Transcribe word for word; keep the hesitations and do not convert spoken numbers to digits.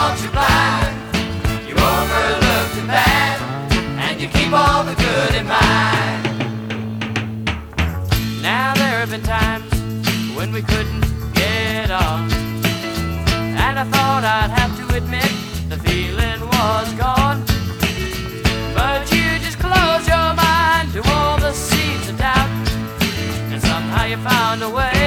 you're blind. You overlook the bad, and you keep all the good in mind. Now there have been times when we couldn't get on, and I thought I'd have to admit the feeling was gone. But you just close your mind to all the seeds of doubt, and somehow you found a way